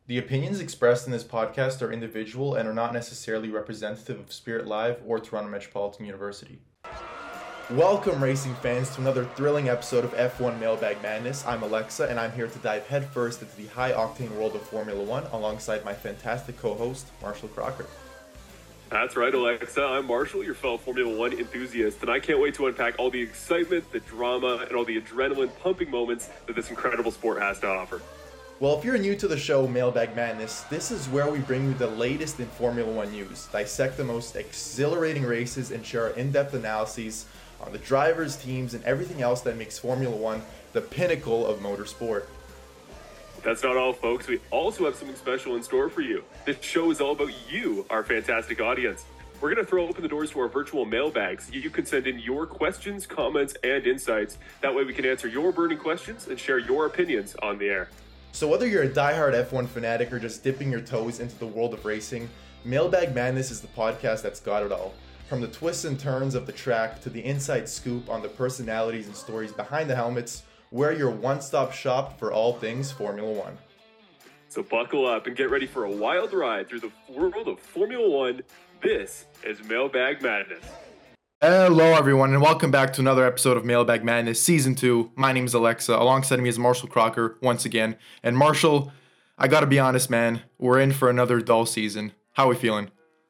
The opinions expressed in this podcast are individual and are not necessarily representative of Spirit Live or Toronto Metropolitan University. Welcome, racing fans, to another thrilling episode of F1 Mailbag Madness. I'm Alexa, and I'm here to dive headfirst into the high-octane world of Formula One alongside my fantastic co-host, Marshall Crocker. That's right, Alexa. I'm Marshall, your fellow Formula One enthusiast, and I can't wait to unpack all the excitement, the drama, and all the adrenaline-pumping moments that this incredible sport has to offer. Well, if you're new to the show Mailbag Madness, this is where we bring you the latest in Formula One news, dissect the most exhilarating races, and share our in-depth analyses on the drivers, teams, and everything else that makes Formula One the pinnacle of motorsport. That's not all, folks. We also have something special in store for you. This show is all about you, our fantastic audience. We're going to throw open the doors to our virtual mailbags. You can send in your questions, comments, and insights. That way we can answer your burning questions and share your opinions on the air. So whether you're a diehard F1 fanatic or just dipping your toes into the world of racing, Mailbag Madness is the podcast that's got it all. From the twists and turns of the track to the inside scoop on the personalities and stories behind the helmets, we're your one-stop shop for all things Formula One. So buckle up and get ready for a wild ride through the world of Formula One. This is Mailbag Madness. Hello everyone, and welcome back to another episode of Mailbag Madness Season 2. My name is Alexa. Alongside me is Marshall Crocker once again. And Marshall, I gotta be honest, man, we're in for another dull season. How are we feeling?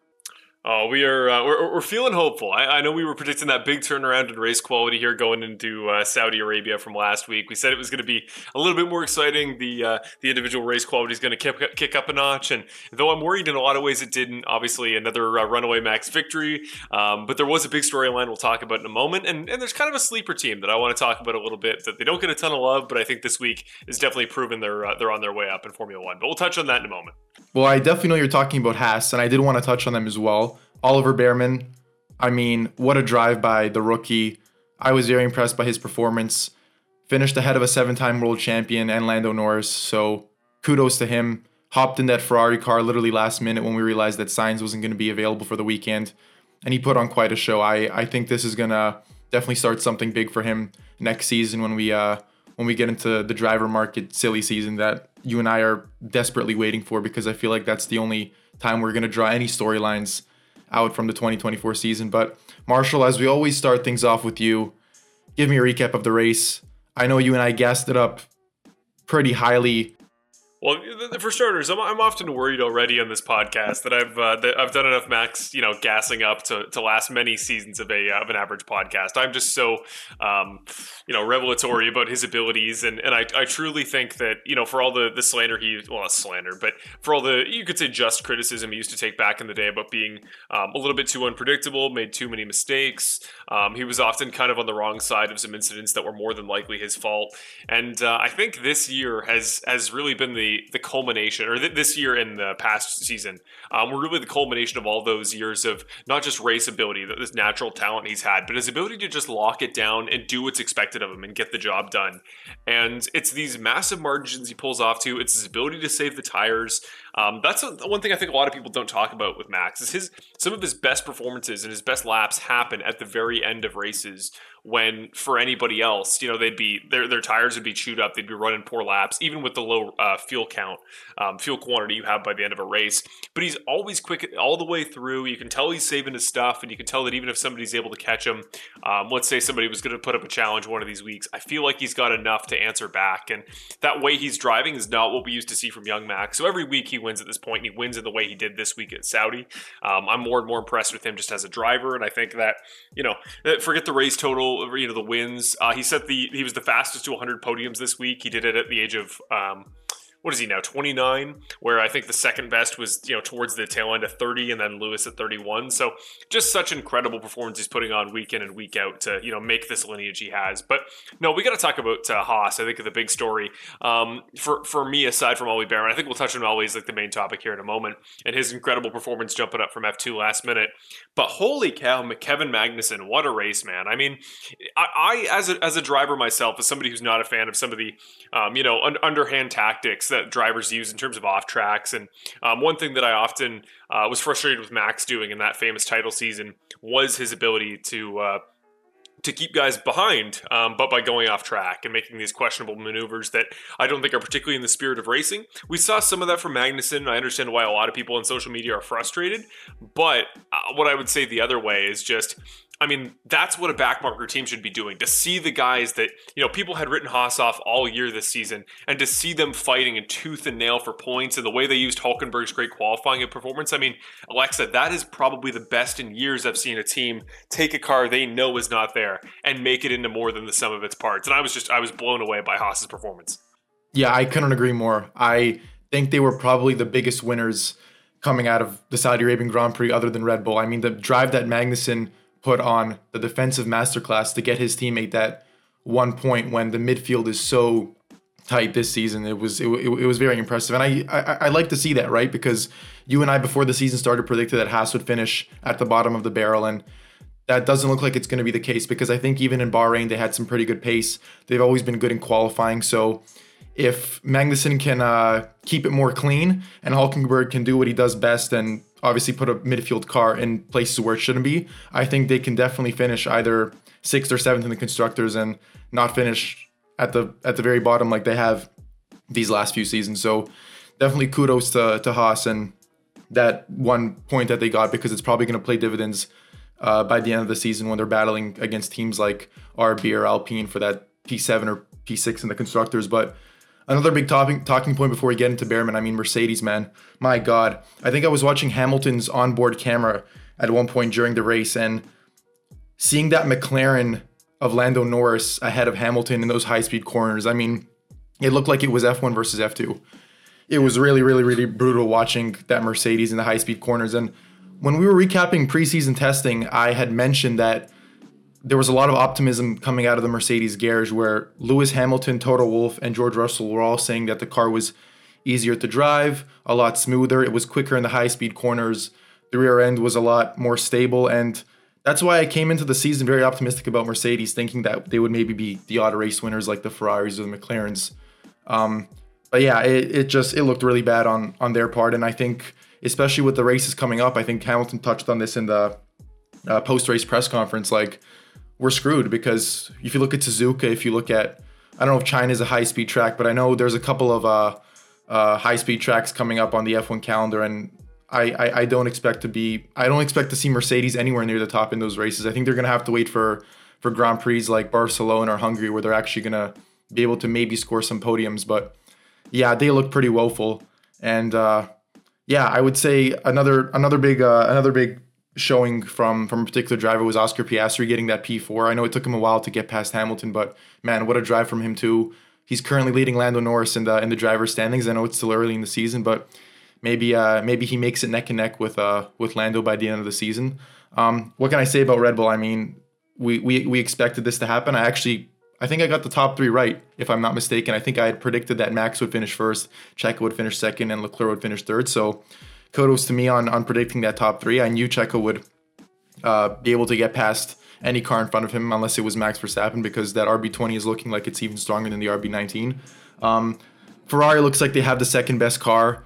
Oh, we're feeling hopeful. I know we were predicting that big turnaround in race quality here going into Saudi Arabia from last week. We said it was going to be a little bit more exciting. The individual race quality is going to kick up a notch, and though I'm worried in a lot of ways it didn't. Obviously, another runaway Max victory, but there was a big storyline we'll talk about in a moment, and there's kind of a sleeper team that I want to talk about a little bit that they don't get a ton of love, but I think this week is definitely proven they're on their way up in Formula One. But we'll touch on that in a moment. Well, I definitely know you're talking about Haas, and I did want to touch on them as well. Oliver Behrman, I mean, what a drive by the rookie. I was very impressed by his performance. Finished ahead of a 7-time world champion and Lando Norris, so kudos to him. Hopped in that Ferrari car literally last minute when we realized that Sainz wasn't going to be available for the weekend, and he put on quite a show. I think this is going to definitely start something big for him next season when we get into the driver market silly season that you and I are desperately waiting for, because I feel like that's the only time we're going to draw any storylines out from the 2024 season. But Marshall, as we always start things off with you, give me a recap of the race. I know you and I gassed it up pretty highly. Well, for starters, I'm often worried already on this podcast that I've done enough Max, gassing up to last many seasons of an average podcast. I'm just so, revelatory about his abilities, and I truly think that for all the slander not slander, but for all the, you could say, just criticism he used to take back in the day about being a little bit too unpredictable, made too many mistakes. He was often kind of on the wrong side of some incidents that were more than likely his fault, and I think this year has really been the culmination, or this year and the past season, were really the culmination of all those years of not just race ability, this natural talent he's had, but his ability to just lock it down and do what's expected of him and get the job done. And it's these massive margins he pulls off to. It's his ability to save the tires. That's one thing I think a lot of people don't talk about with Max is some of his best performances and his best laps happen at the very end of races, when for anybody else, they'd be their tires would be chewed up, they'd be running poor laps, even with the low fuel quantity you have by the end of a race. But he's always quick all the way through. You can tell he's saving his stuff, and you can tell that even if somebody's able to catch him, let's say somebody was going to put up a challenge one of these weeks, I feel like he's got enough to answer back. And that way he's driving is not what we used to see from young Max. So every week he wins at this point, and he wins in the way he did this week at Saudi. I'm more and more impressed with him just as a driver, and I think that, forget the race total, the wins. He was the fastest to 100 podiums this week. He did it at the age of what is he now, 29, where I think the second best was, towards the tail end of 30, and then Lewis at 31. So just such incredible performance he's putting on week in and week out to, make this lineage he has. But no, we got to talk about Haas. I think the big story for me, aside from Ollie Behrman, I think we'll touch on Ollie's like the main topic here in a moment, and his incredible performance jumping up from F2 last minute. But holy cow, Kevin Magnussen, what a race, man. I mean, I as a driver myself, as somebody who's not a fan of some of the, underhand tactics that drivers use in terms of off tracks. And one thing that I often was frustrated with Max doing in that famous title season was his ability to to keep guys behind, but by going off track and making these questionable maneuvers that I don't think are particularly in the spirit of racing. We saw some of that from Magnussen. I understand why a lot of people on social media are frustrated, but what I would say the other way is just, I mean, that's what a backmarker team should be doing. To see the guys that, people had written Haas off all year this season, and to see them fighting in tooth and nail for points, and the way they used Hulkenberg's great qualifying and performance. I mean, Alexa, that is probably the best in years I've seen a team take a car they know is not there and make it into more than the sum of its parts. And I was blown away by Haas's performance. Yeah, I couldn't agree more. I think they were probably the biggest winners coming out of the Saudi Arabian Grand Prix other than Red Bull. I mean, the drive that Magnussen put on, the defensive masterclass to get his teammate that 1 point when the midfield is so tight this season, it was very impressive. And I like to see that, right? Because you and I, before the season started, predicted that Haas would finish at the bottom of the barrel, and that doesn't look like it's going to be the case, because I think even in Bahrain they had some pretty good pace. They've always been good in qualifying. So if Magnussen can keep it more clean and Hulkenberg can do what he does best and obviously put a midfield car in places where it shouldn't be, I think they can definitely finish either 6th or 7th in the constructors and not finish at the very bottom like they have these last few seasons. So definitely kudos to Haas and that 1 point that they got, because it's probably going to play dividends by the end of the season when they're battling against teams like RB or Alpine for that P7 or P6 in the constructors. But another big talking point before we get into Behrman, I mean, Mercedes, man. My God. I think I was watching Hamilton's onboard camera at one point during the race, and seeing that McLaren of Lando Norris ahead of Hamilton in those high-speed corners, I mean, it looked like it was F1 versus F2. It was really, really, really brutal watching that Mercedes in the high-speed corners. And when we were recapping preseason testing, I had mentioned that there was a lot of optimism coming out of the Mercedes garage, where Lewis Hamilton, Toto Wolff, and George Russell were all saying that the car was easier to drive, a lot smoother, it was quicker in the high-speed corners, the rear end was a lot more stable, and that's why I came into the season very optimistic about Mercedes, thinking that they would maybe be the odd race winners like the Ferraris or the McLarens. But yeah, it looked really bad on their part, and I think, especially with the races coming up, I think Hamilton touched on this in the post-race press conference, like, we're screwed, because if you look at Suzuka, if you look at, I don't know if China is a high-speed track, but I know there's a couple of high-speed tracks coming up on the F1 calendar, and I don't expect to see Mercedes anywhere near the top in those races. I think they're going to have to wait for Grand Prix like Barcelona or Hungary, where they're actually going to be able to maybe score some podiums. But yeah, they look pretty woeful. And yeah, I would say another big showing from a particular driver was Oscar Piastri getting that P4. I know it took him a while to get past Hamilton, but man, what a drive from him too. He's currently leading Lando Norris in the driver standings. I know it's still early in the season, but maybe he makes it neck and neck with Lando by the end of the season. What can I say about Red Bull? I mean, we expected this to happen. I think I got the top 3 right, if I'm not mistaken. I think I had predicted that Max would finish first, Checo would finish second, and Leclerc would finish third. So kudos to me on predicting that top 3. I knew Checo would be able to get past any car in front of him, unless it was Max Verstappen, because that RB20 is looking like it's even stronger than the RB19. Ferrari looks like they have the second best car.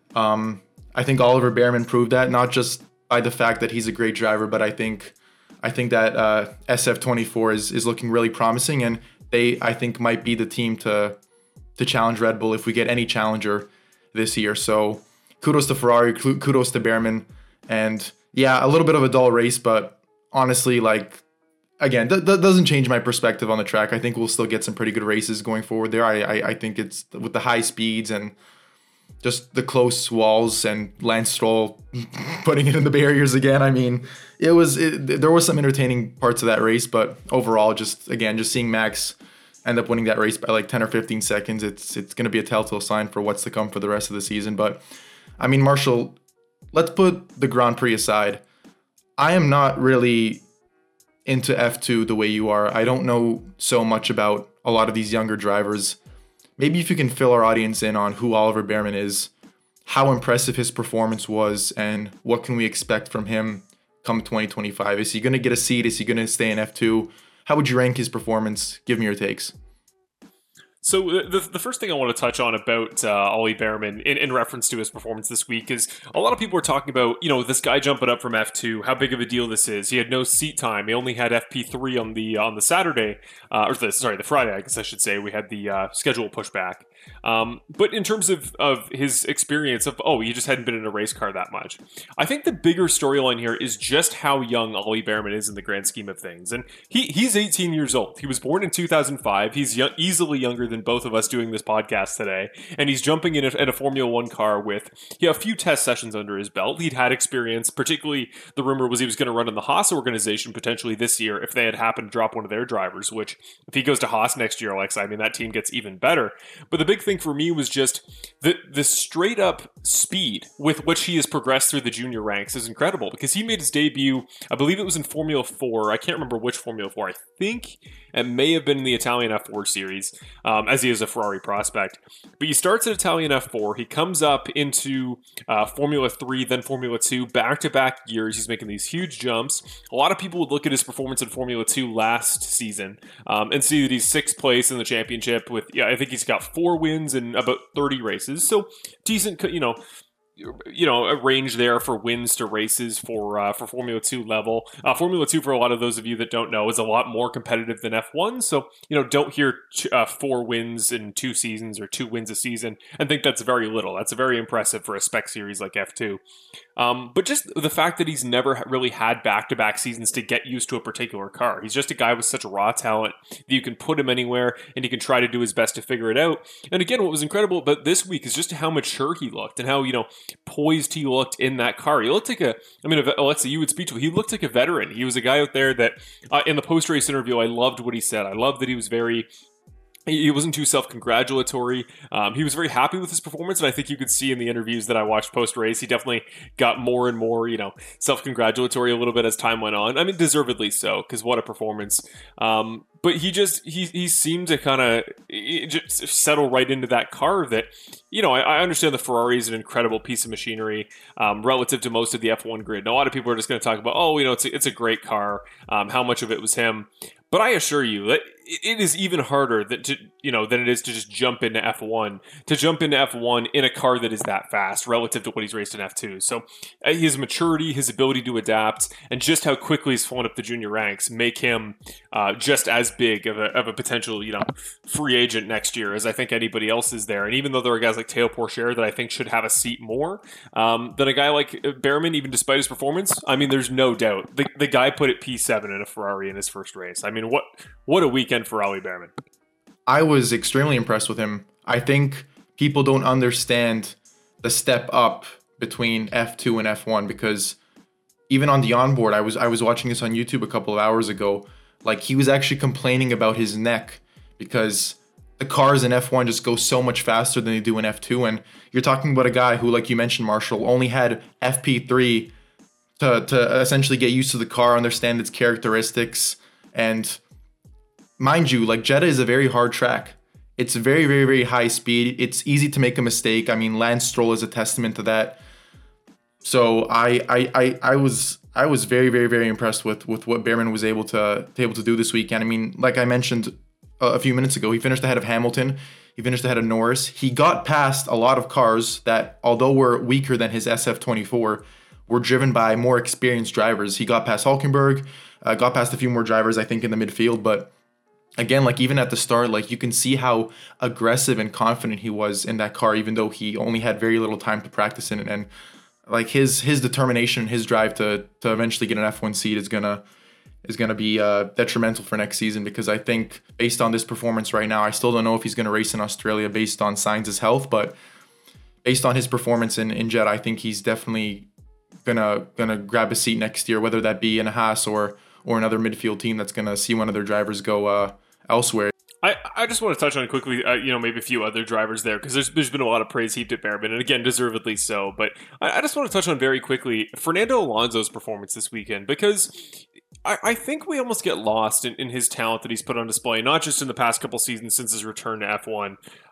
I think Oliver Behrman proved that, not just by the fact that he's a great driver, but I think that SF24 is looking really promising, and I think might be the team to challenge Red Bull if we get any challenger this year. So kudos to Ferrari, kudos to Behrman, and yeah, a little bit of a dull race, but honestly, like, again, that doesn't change my perspective on the track. I think we'll still get some pretty good races going forward there. I think it's with the high speeds and just the close walls and Lance Stroll putting it in the barriers again. I mean, there was some entertaining parts of that race, but overall, just seeing Max end up winning that race by like 10 or 15 seconds, it's going to be a telltale sign for what's to come for the rest of the season. But I mean, Marshall, let's put the Grand Prix aside. I am not really into F2 the way you are. I don't know so much about a lot of these younger drivers. Maybe if you can fill our audience in on who Oliver Behrman is, how impressive his performance was, and what can we expect from him come 2025? Is he going to get a seat? Is he going to stay in F2? How would you rank his performance? Give me your takes. So the first thing I want to touch on about Ollie Behrman in reference to his performance this week is a lot of people are talking about, this guy jumping up from F2, how big of a deal this is. He had no seat time. He only had FP3 on the Saturday, the Friday, I guess I should say. We had the schedule pushback. But in terms of his experience of, he just hadn't been in a race car that much. I think the bigger storyline here is just how young Ollie Behrman is in the grand scheme of things. And he's 18 years old. He was born in 2005. He's easily younger than both of us doing this podcast today. And he's jumping in a Formula One car with a few test sessions under his belt. He'd had experience, particularly the rumor was he was going to run in the Haas organization potentially this year if they had happened to drop one of their drivers, which if he goes to Haas next year, Alexa, that team gets even better. But the big thing for me was just the straight up speed with which he has progressed through the junior ranks is incredible, because he made his debut, I believe it was in Formula 4. I can't remember which Formula 4. I think it may have been in the Italian F4 series, as he is a Ferrari prospect. But he starts at Italian F4. He comes up into Formula 3, then Formula 2, back-to-back years. He's making these huge jumps. A lot of people would look at his performance in Formula 2 last season and see that he's 6th place in the championship with, I think he's got 4 wins in about 30 races. So decent, a range there for wins to races for Formula 2 level. Formula 2, for a lot of those of you that don't know, is a lot more competitive than F1. So, don't hear 4 wins in 2 seasons or 2 wins a season and think that's very little. That's very impressive for a spec series like F2. But just the fact that he's never really had back-to-back seasons to get used to a particular car. He's just a guy with such raw talent that you can put him anywhere and he can try to do his best to figure it out. And again, what was incredible about this week is just how mature he looked and how, poised he looked in that car. He looked like Alexa, you would speak to him. He looked like a veteran. He was a guy out there that in the post-race interview, I loved what he said. I loved that he was he wasn't too self-congratulatory. He was very happy with his performance, and I think you could see in the interviews that I watched post-race, he definitely got more and more, self-congratulatory a little bit as time went on. Deservedly so, because what a performance. But he seemed to kind of just settle right into that car that, I understand the Ferrari is an incredible piece of machinery relative to most of the F1 grid. And a lot of people are just going to talk about, it's a great car. How much of it was him? But I assure you that it is even harder than it is to just jump into F1. To jump into F1 in a car that is that fast relative to what he's raced in F2. So his maturity, his ability to adapt, and just how quickly he's flown up the junior ranks make him just as big of a potential free agent next year as I think anybody else is there. And even though there are guys like Théo Pourchaire that I think should have a seat more than a guy like Behrman, even despite his performance, there's no doubt the guy put it P7 in a Ferrari in his first race. What a weekend for Ollie Behrman. I was extremely impressed with him. I think people don't understand the step up between F2 and F1, because even on the onboard, I was watching this on YouTube a couple of hours ago. Like, he was actually complaining about his neck because the cars in F1 just go so much faster than they do in F2. And you're talking about a guy who, like you mentioned, Marshall, only had FP3 to essentially get used to the car, understand its characteristics. And mind you, like, Jeddah is a very hard track. It's very, very, very high speed. It's easy to make a mistake. Lance Stroll is a testament to that. So I was very, very, very impressed with what Behrman was able to do this weekend. Like I mentioned a few minutes ago, he finished ahead of Hamilton. He finished ahead of Norris. He got past a lot of cars that, although were weaker than his SF24, were driven by more experienced drivers. He got past Hülkenberg, got past a few more drivers, I think, in the midfield. But again, like, even at the start, like, you can see how aggressive and confident he was in that car, even though he only had very little time to practice in it. And like, his determination, his drive to eventually get an F1 seat is gonna be detrimental for next season, because I think based on this performance right now, I still don't know if he's gonna race in Australia based on Sainz's health, but based on his performance in Jeddah, I think he's definitely gonna grab a seat next year, whether that be in a Haas or another midfield team that's gonna see one of their drivers go elsewhere. I just want to touch on quickly, maybe a few other drivers there, because there's been a lot of praise heaped at Behrman, and again, deservedly so. But I just want to touch on very quickly Fernando Alonso's performance this weekend, because I think we almost get lost in his talent that he's put on display, not just in the past couple seasons since his return to F1,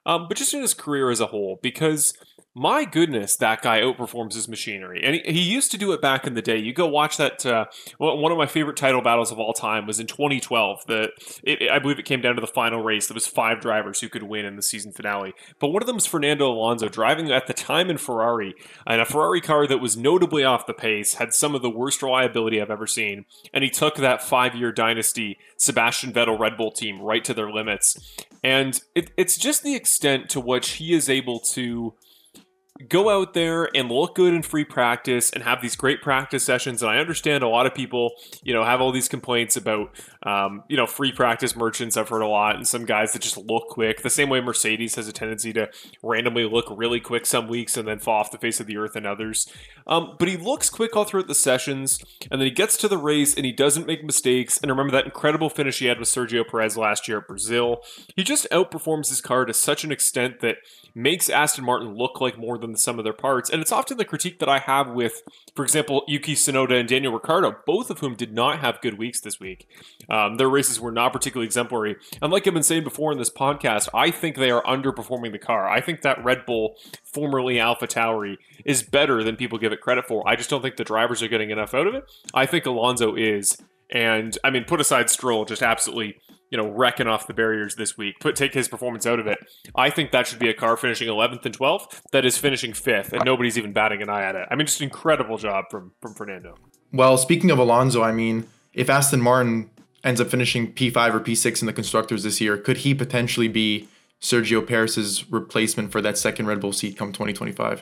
but just in his career as a whole, because my goodness, that guy outperforms his machinery. And he used to do it back in the day. You go watch that. One of my favorite title battles of all time was in 2012. I believe it came down to the final race. There was 5 drivers who could win in the season finale. But one of them was Fernando Alonso, driving at the time in Ferrari, and a Ferrari car that was notably off the pace, had some of the worst reliability I've ever seen. And he took that 5-year dynasty Sebastian Vettel Red Bull team right to their limits. And it's just the extent to which he is able to go out there and look good in free practice and have these great practice sessions. And I understand a lot of people, have all these complaints about, free practice merchants. I've heard a lot, and some guys that just look quick. The same way Mercedes has a tendency to randomly look really quick some weeks and then fall off the face of the earth in others. But he looks quick all throughout the sessions, and then he gets to the race and he doesn't make mistakes. And remember that incredible finish he had with Sergio Perez last year at Brazil. He just outperforms his car to such an extent that makes Aston Martin look like more than the sum of their parts. And it's often the critique that I have with, for example, Yuki Tsunoda and Daniel Ricciardo, both of whom did not have good weeks this week. Their races were not particularly exemplary. And like I've been saying before in this podcast, I think they are underperforming the car. I think that Red Bull, formerly AlphaTauri, is better than people give it credit for. I just don't think the drivers are getting enough out of it. I think Alonso is. And, put aside Stroll, just absolutely wrecking off the barriers this week. Take his performance out of it. I think that should be a car finishing 11th and 12th that is finishing 5th, and nobody's even batting an eye at it. Just an incredible job from Fernando. Well, speaking of Alonso, if Aston Martin ends up finishing P5 or P6 in the Constructors this year, could he potentially be Sergio Perez's replacement for that second Red Bull seat come 2025?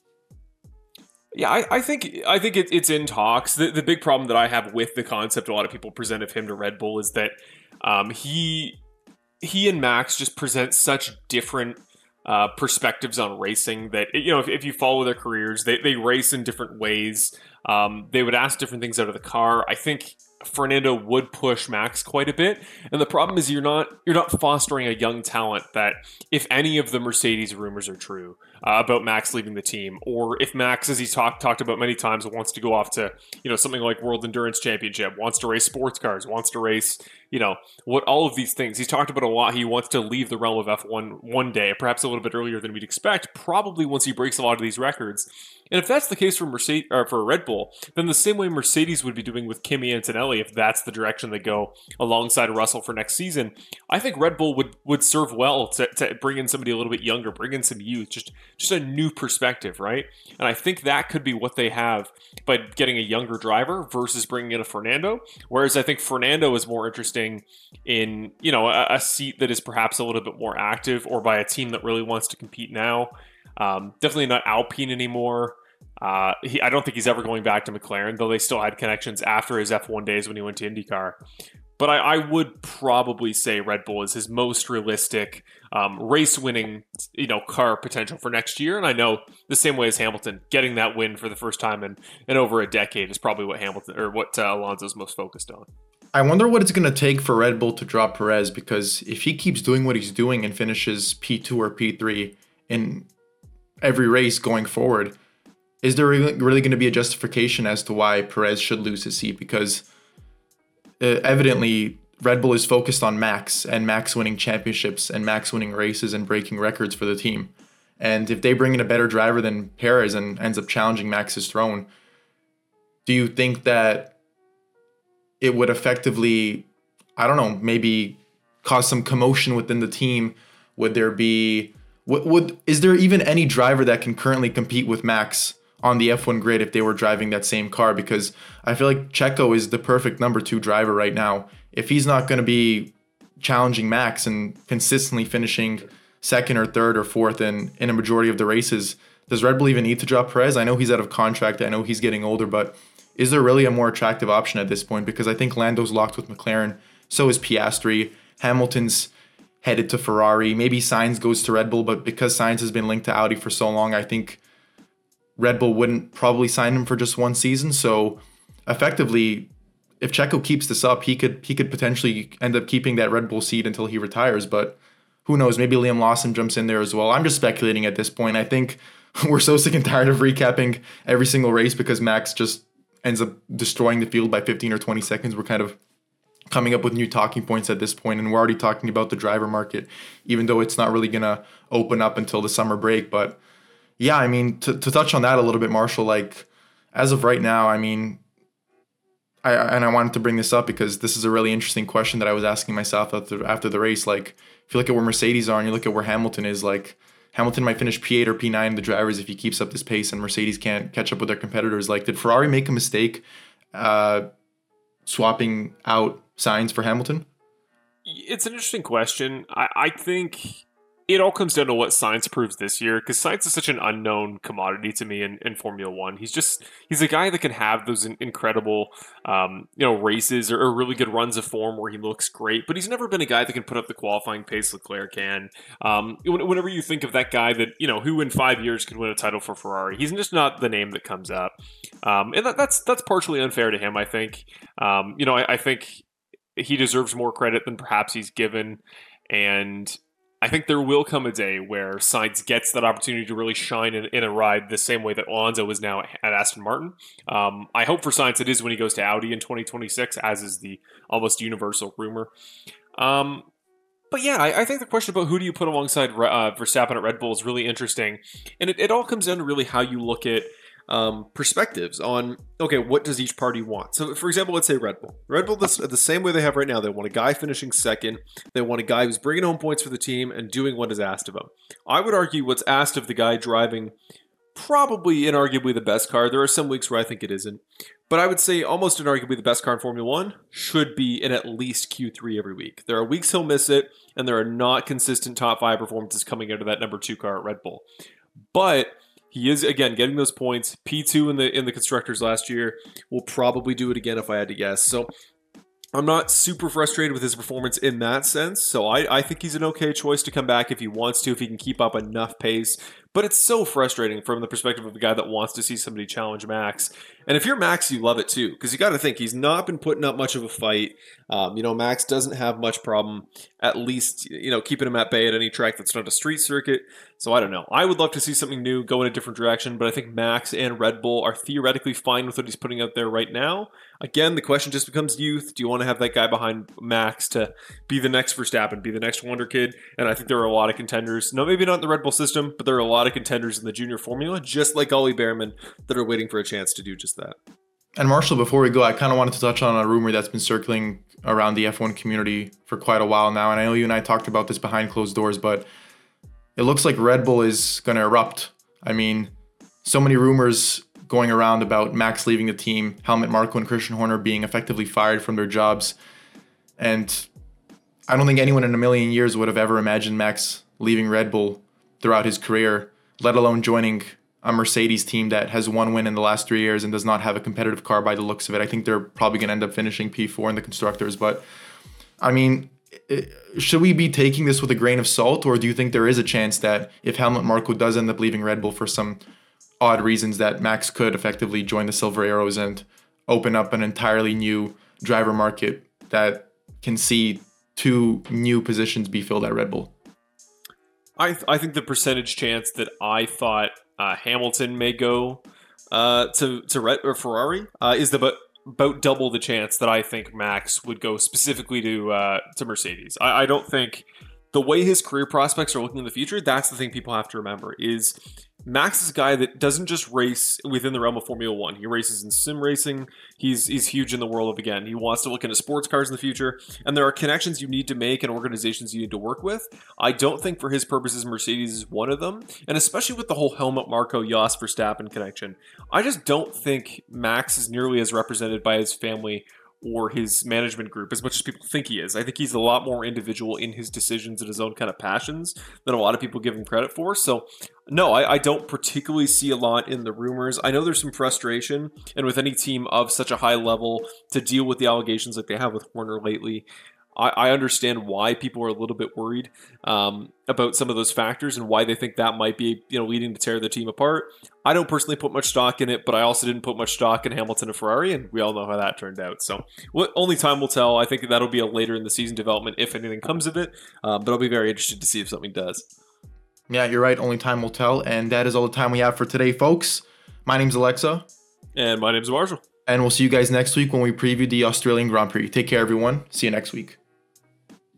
Yeah, I think it's in talks. The big problem that I have with the concept a lot of people present of him to Red Bull is that he and Max just present such different perspectives on racing that, if you follow their careers, they race in different ways. They would ask different things out of the car. I think Fernando would push Max quite a bit, and the problem is you're not fostering a young talent that, if any of the Mercedes rumors are true about Max leaving the team, or if Max, as he's talked about many times, wants to go off to something like World Endurance Championship, wants to race sports cars, wants to race what all of these things he's talked about a lot. He wants to leave the realm of F1 one day, perhaps a little bit earlier than we'd expect, probably once he breaks a lot of these records. And if that's the case for for Red Bull, then the same way Mercedes would be doing with Kimi Antonelli, if that's the direction they go alongside Russell for next season, I think Red Bull would serve well to bring in somebody a little bit younger, bring in some youth, just a new perspective, right? And I think that could be what they have by getting a younger driver versus bringing in a Fernando. Whereas I think Fernando is more interesting in a seat that is perhaps a little bit more active, or by a team that really wants to compete now. Definitely not Alpine anymore. I don't think he's ever going back to McLaren, though they still had connections after his F1 days when he went to IndyCar. But I would probably say Red Bull is his most realistic race-winning, car potential for next year. And I know the same way as Hamilton, getting that win for the first time in over a decade is probably what Alonso's most focused on. I wonder what it's going to take for Red Bull to drop Perez, because if he keeps doing what he's doing and finishes P2 or P3 in every race going forward, is there really going to be a justification as to why Perez should lose his seat? Because evidently Red Bull is focused on Max and Max winning championships and Max winning races and breaking records for the team. And if they bring in a better driver than Perez and ends up challenging Max's throne, do you think that it would effectively, maybe cause some commotion within the team? Would there be, is there even any driver that can currently compete with Max on the F1 grid if they were driving that same car? Because I feel like Checo is the perfect number 2 driver right now. If he's not going to be challenging Max and consistently finishing second or third or fourth in a majority of the races, does Red Bull even need to drop Perez? I know he's out of contract. I know he's getting older, but is there really a more attractive option at this point? Because I think Lando's locked with McLaren. So is Piastri. Hamilton's headed to Ferrari. Maybe Sainz goes to Red Bull, but because Sainz has been linked to Audi for so long, I think Red Bull wouldn't probably sign him for just one season. So effectively, if Checo keeps this up, he could potentially end up keeping that Red Bull seat until he retires. But who knows? Maybe Liam Lawson jumps in there as well. I'm just speculating at this point. I think we're so sick and tired of recapping every single race because Max just ends up destroying the field by 15 or 20 seconds. We're kind of coming up with new talking points at this point, and we're already talking about the driver market, even though it's not really going to open up until the summer break. But yeah, I mean, to touch on that a little bit, Marshall, like as of right now, I mean, I wanted to bring this up because this is a really interesting question that I was asking myself after the race. Like, if you look at where Mercedes are and you look at where Hamilton is, like Hamilton might finish P8 or P9 in the drivers if he keeps up this pace and Mercedes can't catch up with their competitors. Like, did Ferrari make a mistake swapping out Sainz for Hamilton? It's an interesting question. I think it all comes down to what Sainz proves this year, because Sainz is such an unknown commodity to me in Formula One. He's a guy that can have those incredible races or really good runs of form where he looks great, but he's never been a guy that can put up the qualifying pace Leclerc can. Whenever you think of that guy that, who in 5 years could win a title for Ferrari, he's just not the name that comes up. And that's partially unfair to him, I think. I think he deserves more credit than perhaps he's given, and I think there will come a day where Sainz gets that opportunity to really shine in a ride the same way that Alonso is now at Aston Martin. I hope for Sainz it is when he goes to Audi in 2026, as is the almost universal rumor. But yeah, I think the question about who do you put alongside Verstappen at Red Bull is really interesting. And it all comes down to really how you look at perspectives on, okay, what does each party want? So, for example, let's say Red Bull. Red Bull, the same way they have right now, they want a guy finishing second. They want a guy who's bringing home points for the team and doing what is asked of him. I would argue what's asked of the guy driving probably inarguably the best car. There are some weeks where I think it isn't. But I would say almost inarguably the best car in Formula One should be in at least Q3 every week. There are weeks he'll miss it, and there are not consistent top 5 performances coming out of that number 2 car at Red Bull. But he is, again, getting those points. P2 in the Constructors last year. Will probably do it again if I had to guess. So I'm not super frustrated with his performance in that sense. So I think he's an okay choice to come back if he wants to, if he can keep up enough pace. But it's so frustrating from the perspective of a guy that wants to see somebody challenge Max. And if you're Max, you love it too, because you got to think he's not been putting up much of a fight. Max doesn't have much problem, at least, keeping him at bay at any track that's not a street circuit. So I don't know. I would love to see something new, go in a different direction, but I think Max and Red Bull are theoretically fine with what he's putting out there right now. Again, the question just becomes youth. Do you want to have that guy behind Max to be the next Verstappen, be the next Wonder Kid? And I think there are a lot of contenders. No, maybe not in the Red Bull system, but there are a lot of contenders in the junior formula, just like Ollie Behrman, that are waiting for a chance to do just that. And Marshall, before we go, I kind of wanted to touch on a rumor that's been circling around the F1 community for quite a while now. And I know you and I talked about this behind closed doors, but it looks like Red Bull is going to erupt. I mean, so many rumors going around about Max leaving the team, Helmut Marko and Christian Horner being effectively fired from their jobs. And I don't think anyone in a million years would have ever imagined Max leaving Red Bull throughout his career, let alone joining a Mercedes team that has one win in the last 3 years and does not have a competitive car by the looks of it. I think they're probably going to end up finishing P4 in the Constructors. But, I mean, should we be taking this with a grain of salt, or do you think there is a chance that if Helmut Marko does end up leaving Red Bull for some odd reasons, that Max could effectively join the Silver Arrows and open up an entirely new driver market that can see 2 new positions be filled at Red Bull? I think the percentage chance that I thought Hamilton may go to Ferrari is about double the chance that I think Max would go specifically to Mercedes. I don't think the way his career prospects are looking in the future, that's the thing people have to remember, is Max is a guy that doesn't just race within the realm of Formula One. He races in sim racing. He's huge in the world of, again, he wants to look into sports cars in the future, and there are connections you need to make and organizations you need to work with. I don't think for his purposes Mercedes is one of them, and especially with the whole Helmut Marko, Jos Verstappen connection, I just don't think Max is nearly as represented by his family or his management group as much as people think he is. I think he's a lot more individual in his decisions and his own kind of passions than a lot of people give him credit for. So no, I don't particularly see a lot in the rumors. I know there's some frustration, and with any team of such a high level to deal with the allegations like they have with Horner lately, I understand why people are a little bit worried about some of those factors and why they think that might be, leading to tear the team apart. I don't personally put much stock in it, but I also didn't put much stock in Hamilton and Ferrari, and we all know how that turned out. So only time will tell. I think that'll be a later in the season development if anything comes of it, but I'll be very interested to see if something does. Yeah, you're right. Only time will tell, and that is all the time we have for today, folks. My name's Alexa. And my name's Marshall. And we'll see you guys next week when we preview the Australian Grand Prix. Take care, everyone. See you next week.